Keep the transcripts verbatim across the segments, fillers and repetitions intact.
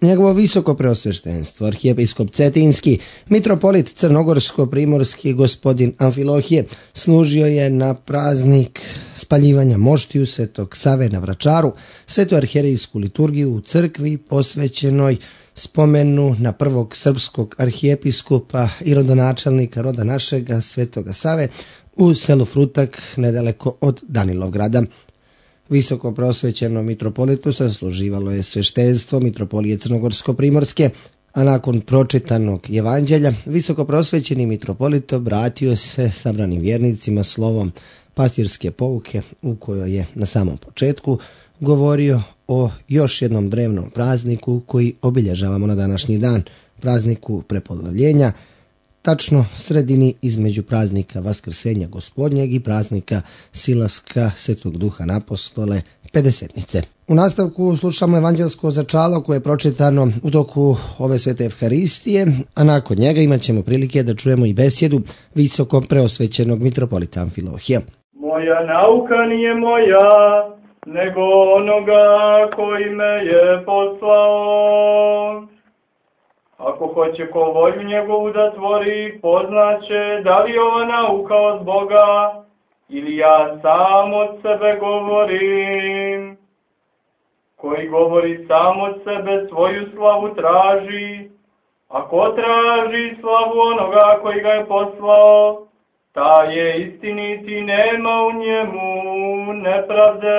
Njegovo visoko preosveštenstvo, arhijepiskop Cetinski, mitropolit Crnogorsko-primorski gospodin Amfilohije, služio je na praznik spaljivanja moštiju Svetog Save na Vračaru, svetu arhijerejsku liturgiju u crkvi posvećenoj spomenu na prvog srpskog arhijepiskopa i rodonačelnika roda našega Svetoga Save u selu Frutak, nedaleko od Danilovgrada. Visoko prosvećenom mitropolitu sasluživalo je sveštenstvo mitropolije Crnogorsko-primorske, a nakon pročitanog evanđelja visoko prosvećeni mitropolit obratio se sabranim vjernicima slovom pastirske pouke, u kojoj je na samom početku govorio o još jednom drevnom prazniku koji obilježavamo na današnji dan, prazniku prepodlavljenja, tačno sredini između praznika Vaskrsenja Gospodnjeg i praznika Silaska Svetog Duha na apostole Pedesetnice. U nastavku slušamo evanđelsko začalo koje je pročitano u toku ove svete Evharistije, a nakon njega imat ćemo prilike da čujemo i besjedu visoko preosvećenog mitropolita Amfilohija. Moja nauka nije moja, nego onoga koji me je poslao. Ako hoće ko volju njegovu da tvori, poznaće da li ova nauka od Boga ili ja sam od sebe govorim. Koji govori sam od sebe svoju slavu traži, a ko traži slavu onoga koji ga je poslao, ta je istiniti, nema u njemu nepravde.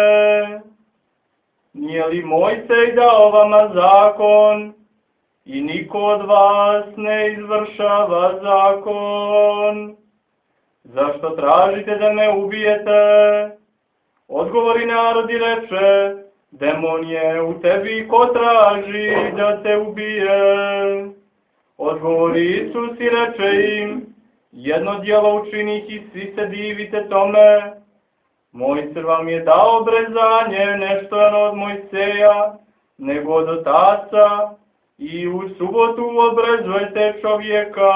Nije li Mojsej dao vama zakon i niko od vas ne izvršava zakon? Zašto tražite da me ubijete? Odgovori narod i reče, demon je u tebi, ko traži da te ubije? Odgovori Isus i reče im, jedno djelo učinih i svi se divite tome. Mojsej vam je dao obrezanje, nešto je od Mojseja, nego od otaca, i u subotu obrezujete čovjeka.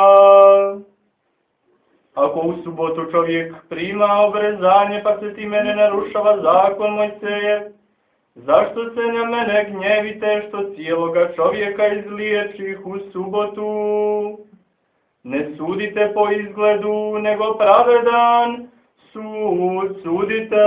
Ako u subotu čovjek prima obrezanje, pa se time ne narušava zakon Mojsejev, zašto se na mene gnjevite što cijeloga čovjeka izliječih u subotu? Ne sudite po izgledu, nego pravedan sud sudite.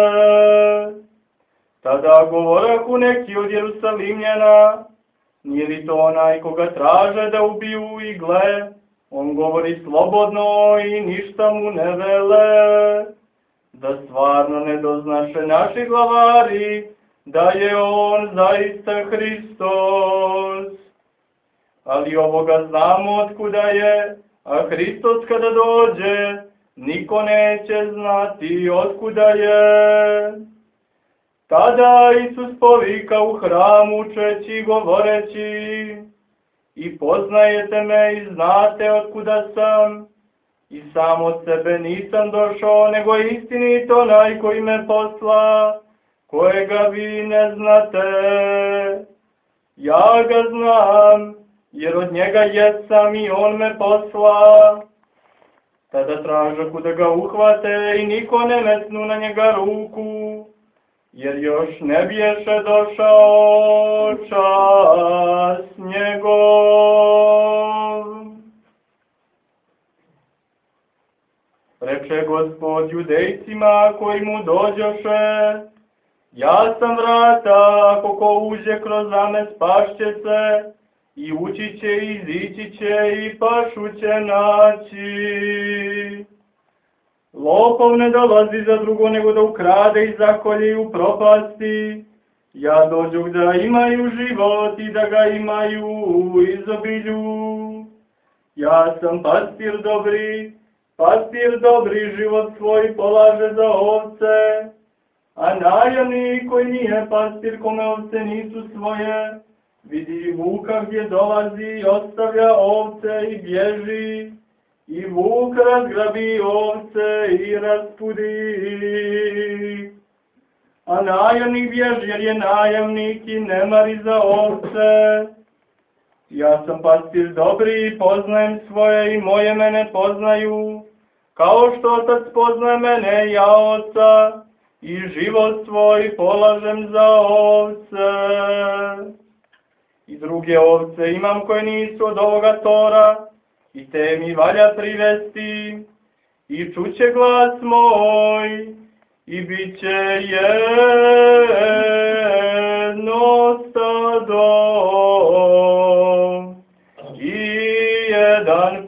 Tada govorahu neki od Jerusalimljana, nije li to onaj koga traže da ubiju i gle, on govori slobodno i ništa mu ne vele, da stvarno ne doznaše naši glavari, da je on zaista Hristos. Ali ovoga znamo otkuda je, a Hristos kada dođe, niko neće znati otkuda je. Tada Isus povika u hramu učeći i govoreći, i poznajete me i znate otkuda sam, i sam od sebe nisam došao, nego istinit onaj koji me posla, kojega vi ne znate. Ja ga znam, jer od njega jesam i on me posla. Tada tražahu da ga uhvate i niko ne metnu na njega ruku, jer još ne biješe došao čas njegov. Reče Gospod judejcima koji mu dođoše, ja sam vrata, ako ko uđe kroz zame spašće se, i ući će i izići će i pašu će naći. Lopov ne dolazi za drugo nego da ukrade i zakolje i upropasti. Ja dođoh da imaju život i da ga imaju u izobilju. Ja sam pastir dobri, pastir dobri život svoj polaže za ovce, a najamnik koji nije pastir kome ovce nisu svoje, vidi vuka gdje dolazi i ostavlja ovce i bježi, i vuk razgrabi ovce i raspudi. A najamnik bježi jer je najamnik i ne mari za ovce. Ja sam pastir dobri i poznajem svoje i moje mene poznaju, kao što otac poznaje mene i ja oca, i život svoj polažem za ovce. I druge ovce imam koje nisu od ovoga tora, i te mi valja privesti, i čuće glas moj, i bit će jedno stado, i jedan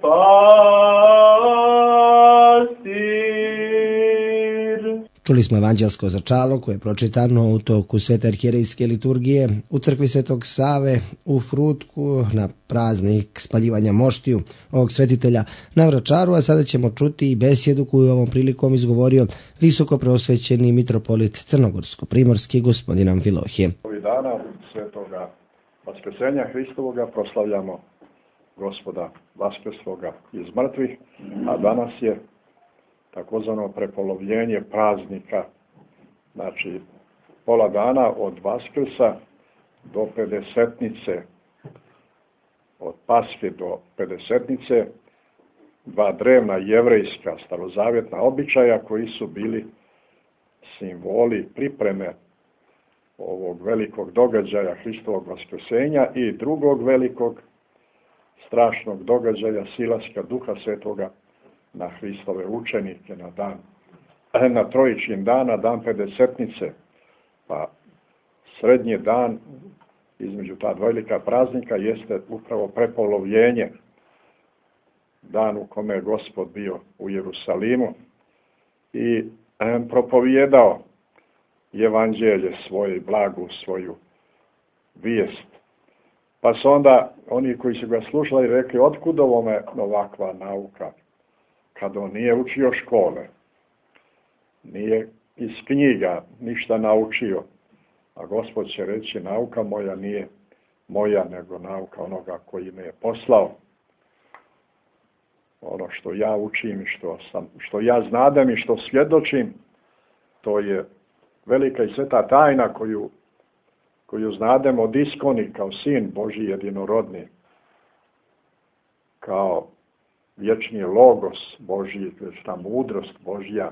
pastir. Čuli smo evanđelsko začalo koje je pročitano u toku Svete arhijerejske liturgije u crkvi Svetog Save u Frutku na praznik spaljivanja moštiju ovog svetitelja na Vračaru, a sada ćemo čuti i besjedu koju je ovom prilikom izgovorio visoko preosvećeni mitropolit Crnogorsko-primorski gospodin Amfilohije. Ovih dana Svetoga Vaskrsenja Hristovoga proslavljamo Gospoda Vaskrsloga iz mrtvih, a danas je takozvano prepolovljenje praznika, znači pola dana od Vaskrsa do Pedesetnice, od Paske do Pedesetnice, dva drevna jevrejska starozavjetna običaja koji su bili simboli pripreme ovog velikog događaja Hristovog Vaskrsenja i drugog velikog strašnog događaja silaska Duha Svetoga na Hristove učenike na dan, na trojičin dan, na dan Pedesetnice. Pa srednji dan između ta dva velika praznika jeste upravo prepolovljenje, dan u kome je Gospod bio u Jerusalimu i propovijedao evanđelje svoje, blagu svoju vijest. Pa su onda oni koji su ga slušali rekli, otkud ovome ovakva nauka, kad on nije učio škole, nije iz knjiga ništa naučio, a Gospod će reći, nauka moja nije moja, nego nauka onoga koji me je poslao. Ono što ja učim i što, sam, što ja znadem i što svjedočim, to je velika i sveta tajna koju, koju znadem od iskoni kao sin Božji jedinorodni, kao vječni logos Božji, vječna mudrost Božja.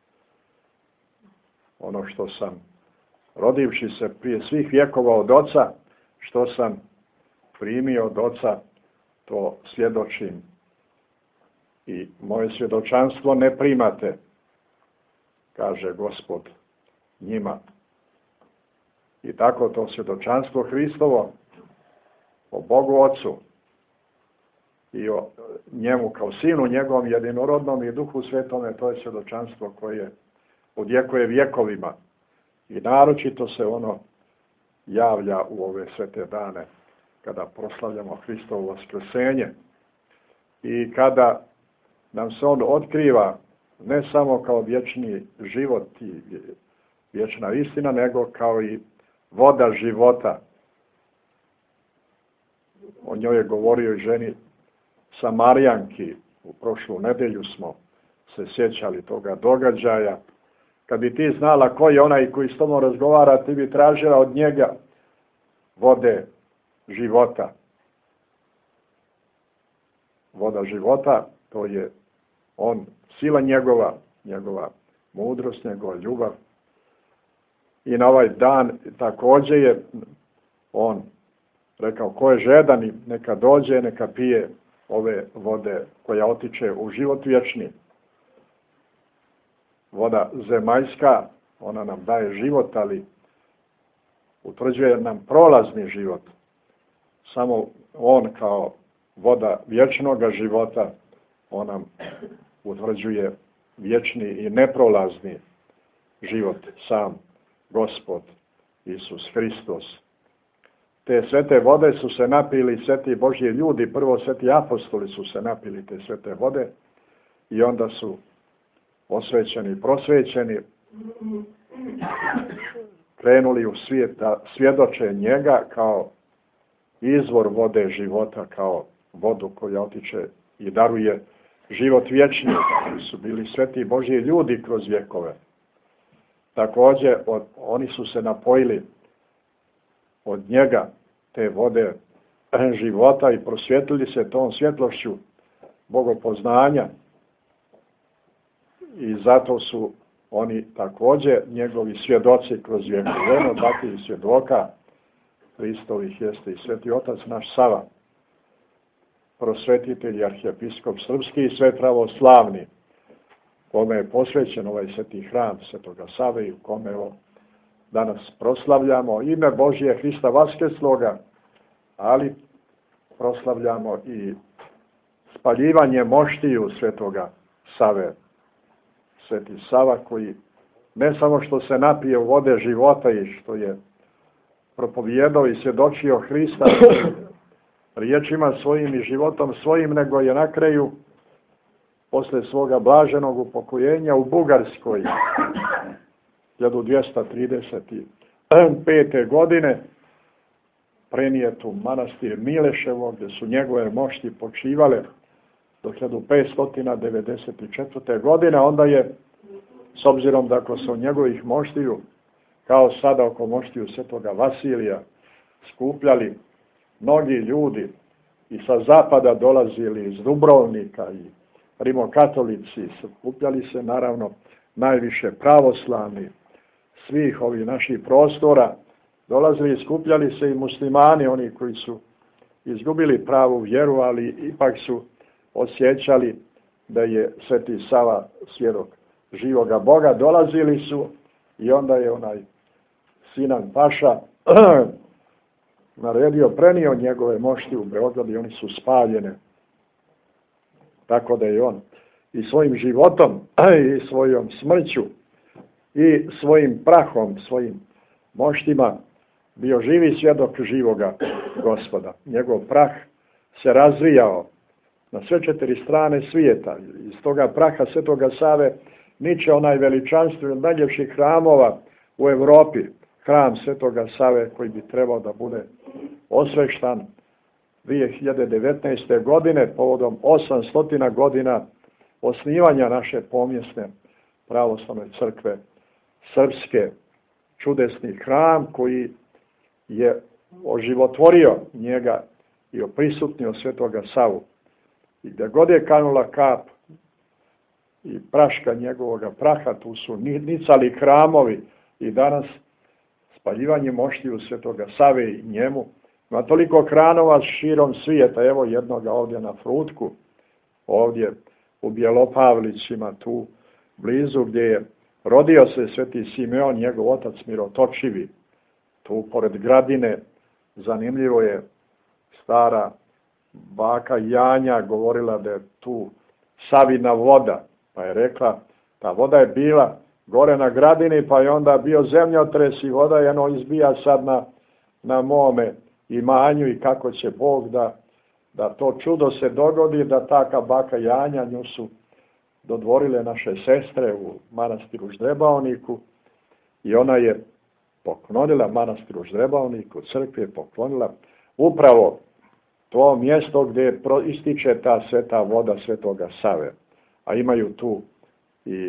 Ono što sam, rodivši se prije svih vjekova od Oca, što sam primio od Oca, to svjedočim. I moje svjedočanstvo ne primate, kaže Gospod njima. I tako to svjedočanstvo Hristovo o Bogu Ocu i o njemu kao sinu njegovom jedinorodnom i Duhu Svetome, to je svjedočanstvo koje odjekuje vjekovima. I naročito se ono javlja u ove svete dane, kada proslavljamo Hristovo vaskrsenje i kada nam se on otkriva ne samo kao vječni život i vječna istina, nego kao i voda života. O njoj je govorio i ženi Samarijanki. U prošlu nedjelju smo se sjećali toga događaja. Kad bi ti znala ko je onaj koji s tobom razgovara, ti bi tražila od njega vode života. Voda života, to je on, sila njegova, njegova mudrost, njegova ljubav. I na ovaj dan također je on rekao, ko je žedan i neka dođe, neka pije ove vode koja otiče u život vječni. Voda zemaljska, ona nam daje život, ali utvrđuje nam prolazni život. Samo on kao voda vječnoga života, on nam utvrđuje vječni i neprolazni život, sam Gospod Isus Hristos. Te svete vode su se napili sveti Božji ljudi, prvo sveti apostoli su se napili te svete vode i onda su osvećeni i prosvećeni, krenuli u svijet da svjedoče njega kao izvor vode života, kao vodu koja otiče i daruje život vječni, koji su bili sveti Božji ljudi kroz vjekove. Također od, oni su se napojili od njega, te vode života, i prosvjetlili se tom svjetlošću bogopoznanja. I zato su oni također njegovi svjedoci kroz vjekove. Jedno takvih svjedoka Hristovih jeste i sveti otac naš Sava, prosvetitelj i arhijepiskop srpski i sve pravoslavni, kome je posvećen ovaj sveti hram svetoga Save i u kome evo danas proslavljamo ime Božije Hrista Vaskrsloga, ali proslavljamo i spaljivanje moštiju svetoga Save. Sveti Sava koji ne samo što se napije u vode života i što je propovijedao i svjedočio Hrista riječima svojim i životom svojim, nego je na kraju posle svoga blaženog upokojenja u Bugarskoj hiljadu dvjesto trideset pete. godine prenijet u manastir Mileševo, gdje su njegove mošti počivale do hiljadu petsto devedeset četvrte. godine. Onda je, s obzirom da oko se od njegovih moštiju, kao sada oko moštiju svetoga Vasilija, skupljali mnogi ljudi i sa zapada dolazili iz Dubrovnika i rimokatolici, skupljali se naravno najviše pravoslavni svih ovih naših prostora, dolazili i skupljali se i muslimani, oni koji su izgubili pravu vjeru, ali ipak su osjećali da je sveti Sava svjedok živoga Boga. Dolazili su i onda je onaj Sinan Paša naredio, prenio njegove mošti u Beograd i oni su spaljene. Tako da je on i svojim životom i svojom smrću i svojim prahom, svojim moštima bio živi svjedok živoga Gospoda. Njegov prah se razvijao na sve četiri strane svijeta. Iz toga praha svetoga Save niče onaj veličanstven od najljepših hramova u Europi, hram svetoga Save koji bi trebao da bude osveštan dvije hiljade devetnaeste. godine povodom osamsto godina osnivanja naše pomjesne pravoslavne crkve srpske. Čudesni hram koji je oživotvorio njega i oprisutnio svetoga Savu. I gdje god je kanula kap i praška njegovoga praha, tu su nicali hramovi i danas spaljivanje moštiju svetoga Save i njemu. Ima toliko hranova širom svijeta, evo jednoga ovdje na Frutku, ovdje u Bjelopavlićima, tu blizu gdje je rodio se sveti Simeon, njegov otac Mirotočivi. Tu pored Gradine, zanimljivo je, stara baka Janja govorila da je tu Savina voda, pa je rekla, ta voda je bila gore na Gradini, pa je onda bio zemljotres i voda je ono izbija sad na, na mome imanju i kako će Bog da, da to čudo se dogodi, da taka baka Janja, nju su dodvorile naše sestre u manastiru Ždrebaoniku i ona je poklonila manastiru Ždrebaoniku, crkvi je poklonila upravo to mjesto gdje ističe ta sveta voda svetoga Save. A imaju tu i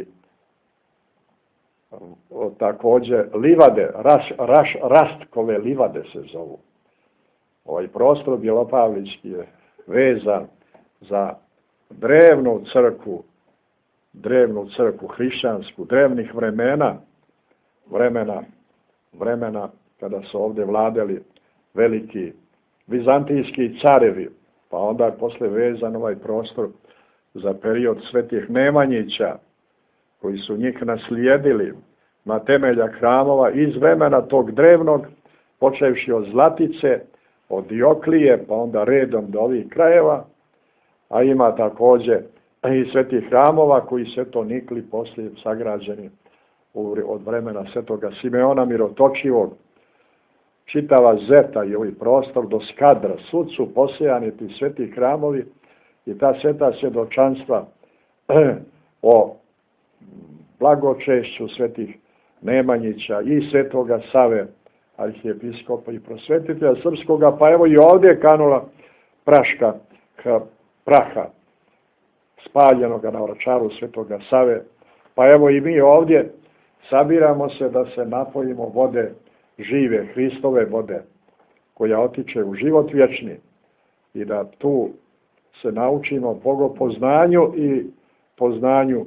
o, također livade, raš, raš, rastkove livade se zovu. Ovaj prostor Bjelopavlički je vezan za drevnu crkvu, drevnu crkvu hrišćansku, drevnih vremena, vremena, vremena kada su ovdje vladali veliki vizantijski carevi, pa onda je posle vezan ovaj prostor za period svetih Nemanjića, koji su njih naslijedili na temelja hramova iz vremena tog drevnog, počevši od Zlatice, od Dioklije, pa onda redom do ovih krajeva, a ima također i svetih hramova koji se to nikli poslije sagrađeni od vremena svetoga Simeona Mirotočivog. Čitava Zeta i ovaj prostor do Skadra, svud su posejani ti sveti hramovi i ta sveta svjedočanstva o blagočešću svetih Nemanjića i svetoga Save, arhijepiskopa i prosvetitelja srpskoga, pa evo i ovdje je kanula praška praha spaljenoga na Vračaru svetoga Save, pa evo i mi ovdje sabiramo se da se napojimo vode žive, Hristove vode, koja otiče u život vječni i da tu se naučimo bogopoznanju i poznanju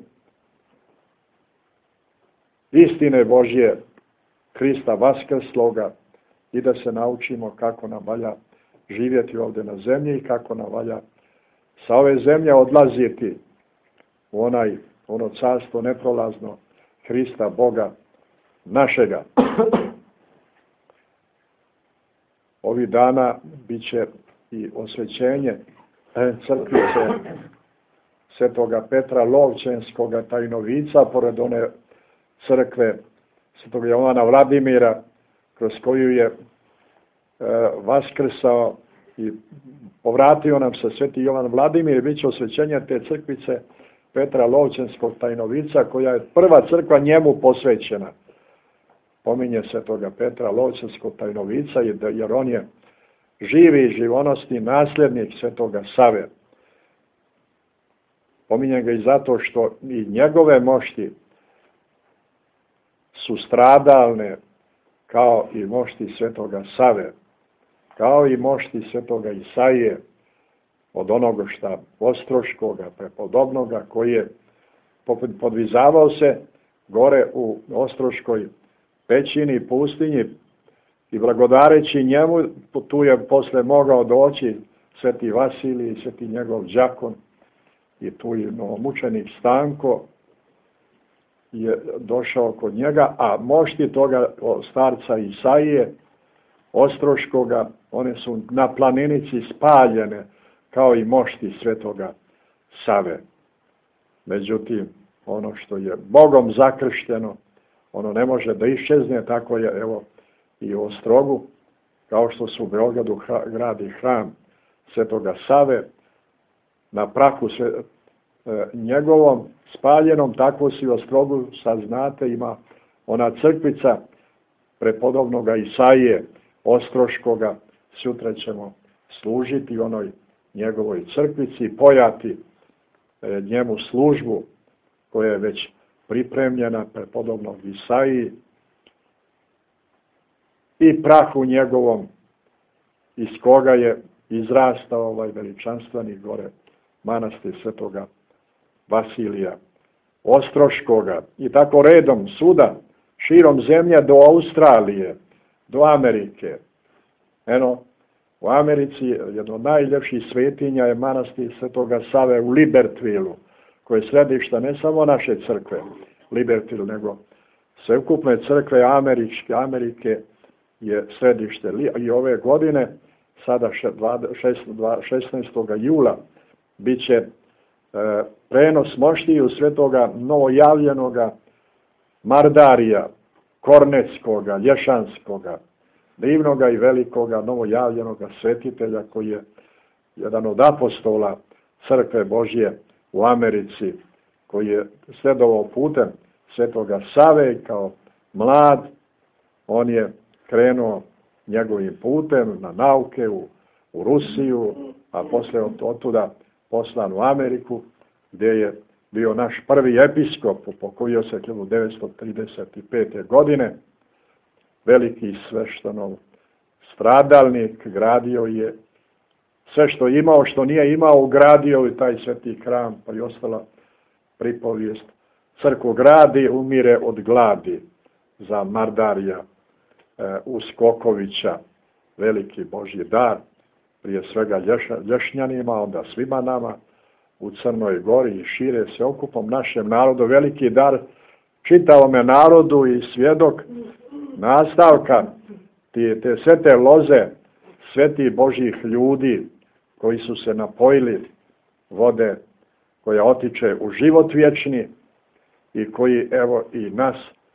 istine Božje, Hrista Vaskrsloga i da se naučimo kako nam valja živjeti ovdje na zemlji i kako nam valja sa ove zemlje odlaziti u onaj, ono carstvo neprolazno Hrista Boga našega. Ovih dana bit će i osvećenje crkvice Svetoga Petra Lovćenskoga Tajnovica, pored one crkve Svetog Jovana Vladimira, kroz koju je e, vaskrsao i povratio nam se Sveti Jovan Vladimir. Bit će osvećenje te crkvice Petra Lovćenskog Tajnovica, koja je prva crkva njemu posvećena. Pominje Svetoga Petra Lovćenskog Tajnovica, jer on je živi i živonosni nasljednik Svetoga Save. Pominjem ga i zato što i njegove mošti su stradalne kao i mošti Svetoga Save, kao i mošti Svetoga Isaije, od onoga šta ostroškoga, prepodobnoga, koji je podvizavao se gore u Ostroškoj pećini, pustinji, i blagodareći njemu, tu je posle mogao doći Sveti Vasilij, Sveti njegov đakon, i tu je novomučenik Stanko je došao kod njega, a mošti toga starca Isaije, Ostroškoga, one su na planinici spaljene, kao i mošti Svetoga Save. Međutim, ono što je Bogom zakršteno, ono ne može da iščezne, tako je, evo, i u Ostrogu, kao što su u Beogradu hra, gradi hram Svetoga Save, na prahu sve, e, njegovom spaljenom, tako si u Ostrogu, sad znate, ima ona crkvica prepodobnoga Isaije Ostroškoga. Sutra ćemo služiti onoj njegovoj crkvici i pojati e, njemu službu koja je već pripremljena prepodobnog Isaiji, i prahu njegovom, iz koga je izrastao ovaj veličanstveni gore manastir Svetoga Vasilija Ostroškoga. I tako redom svuda, širom zemlje, do Australije, do Amerike. Eno, u Americi jedno od najljepših svetinja je manastir Svetoga Save u Libertvilu, koje je središte ne samo naše crkve, Libertville, nego sveukupne crkve Američke, Amerike je središte. I ove godine, sada šesnaestog jula, bit će e, prenos moštiju Svetoga novojavljenoga Mardarija, Kornetskoga, Lješanskoga, divnoga i velikoga novojavljenoga svetitelja, koji je jedan od apostola Crkve Božje u Americi, koji je sledovao putem Svetoga Save i kao mlad on je krenuo njegovim putem na nauke u, u Rusiju, a posle od, od tuda poslan u Ameriku, gdje je bio naš prvi episkop, upokojio se hiljadu devetsto trideset pete. godine, veliki sveštenov stradalnik, gradio je sve što je imao, što nije imao, ugradio i taj sveti hram, pa i ostala pripovijest. Crkvu gradi, umire od gladi, za Mardarija e, Uskokovića, veliki Božji dar, prije svega lješ, lješnjanima, onda svima nama u Crnoj Gori i šire se okupom našem narodu, veliki dar čitavome narodu i svjedok nastavka te, te svete loze sveti Božjih ljudi koji su se napojili vode koja otiče u život vječni i koji, evo, i nas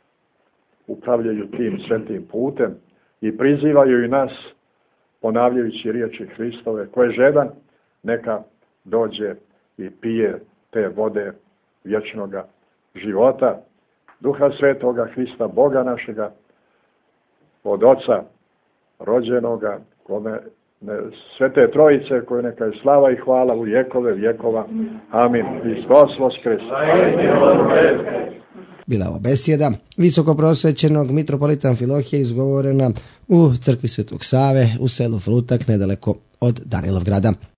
upravljaju tim svetim putem i prizivaju i nas, ponavljajući riječi Hristove, ko je žedan, neka dođe i pije te vode vječnoga života, Duha Svetoga, Hrista, Boga našega, od Oca rođenoga, kome ne, Svete Trojice, koje neka je slava i hvala u vjekove vjekova. Amin. Hristos voskres. Bila ovo besjeda visokoprosvećenog mitropolita Amfilohije izgovorena u crkvi Svetog Save u selu Frutak, nedaleko od Danilovgrada.